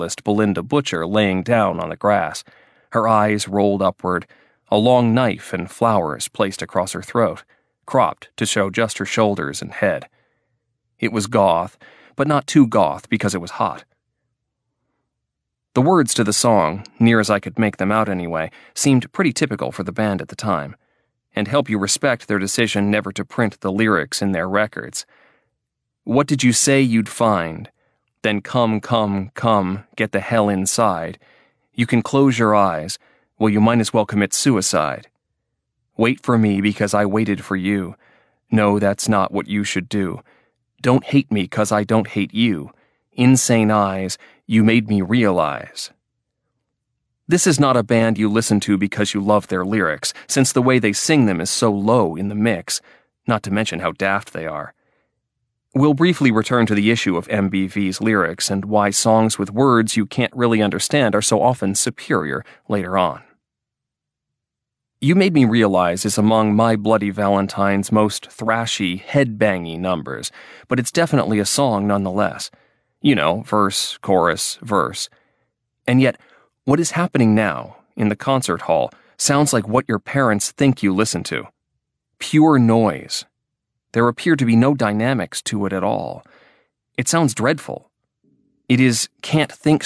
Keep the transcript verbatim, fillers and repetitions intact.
Belinda Butcher laying down on the grass, her eyes rolled upward, a long knife and flowers placed across her throat, cropped to show just her shoulders and head. It was goth, but not too goth because it was hot. The words to the song, near as I could make them out anyway, seemed pretty typical for the band at the time, and help you respect their decision never to print the lyrics in their records. What did you say you'd find? Then come, come, come, get the hell inside. You can close your eyes. Well, you might as well commit suicide. Wait for me because I waited for you. No, that's not what you should do. Don't hate me 'cause I don't hate you. Insane eyes, you made me realize. This is not a band you listen to because you love their lyrics, since the way they sing them is so low in the mix, not to mention how daft they are. We'll briefly return to the issue of M B V's lyrics and why songs with words you can't really understand are so often superior later on. You Made Me Realize is among My Bloody Valentine's most thrashy, head-bangy numbers, but it's definitely a song nonetheless. You know, verse, chorus, verse. And yet, what is happening now, in the concert hall, sounds like what your parents think you listen to. Pure noise. There appear to be no dynamics to it at all. It sounds dreadful. It is can't think